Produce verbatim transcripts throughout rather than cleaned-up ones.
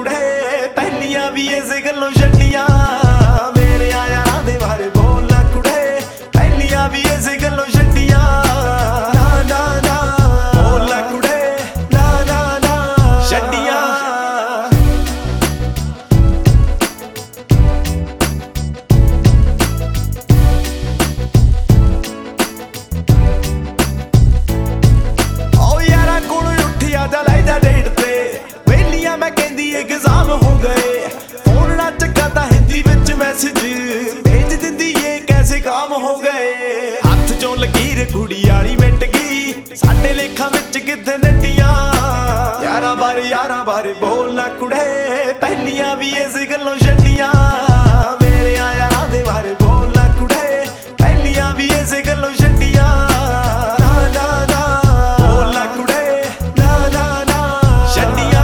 कुड़े पहलियां भी इस गल्लों छड्डियां मेरे यारां दे बारे बोल ना कुड़े पहलियां भी इस गल्लों छड्डियां ना ना ना बोल ना कुड़े ना ना ना छड्डियां एग्जाम हो गए फोन ना चक्का ता हिंदी विच मैसेज भेज दिंदी ये कैसे काम हो गए हथ चों लकीर कुड़ी वाली मिट गई साडे लेखा विच किथे नट्टियां यारां बारे यारां बारे बोल ना कुड़े पहलियां भी इस गल्लों छड्डियां मेरे यारां दे बारे बोल ना कुड़े पहलियां भी इस गल्लों छड्डियां ना ना ना बोल ना कुड़े ना ना ना छड्डियां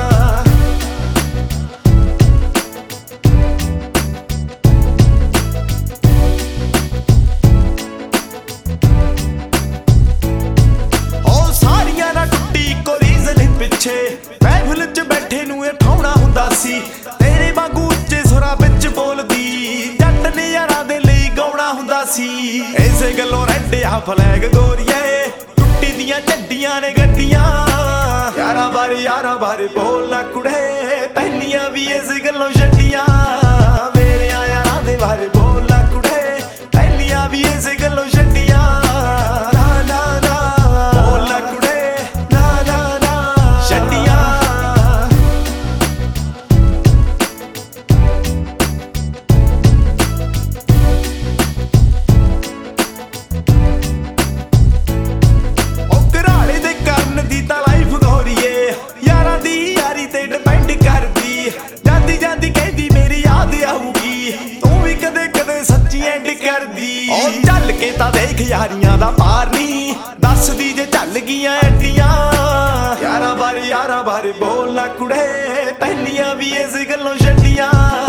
महफिल च बैठे नूं ये ठाउणा हुंदा सी तेरे वांगू उच्चे सुरां विच बोलदी जट ने यारां दे लई गाउणा हुंदा सी इसे गल्लों रैड्डिया फ्लैग गोरीए टुट्टी दियां झड्डियां ने गड्डियां यारां बारे यारां बारे बोल ना कुड़े पहलियां भी इस गल्लों छड्डियां मेरे यारां दे बारे बोल ना कुड़े पहलियां भी इस गल्लों छड्डियां ना ना ना बोल ना कुड़े ना ना ना छड्डियां चल के तां देख यारियां दा पार नी दसदी जे चल गियां एड्डियां यारां बारे यारां बारे बोल ना कुड़े पहलियां भी इस गल्लों छड्डियां।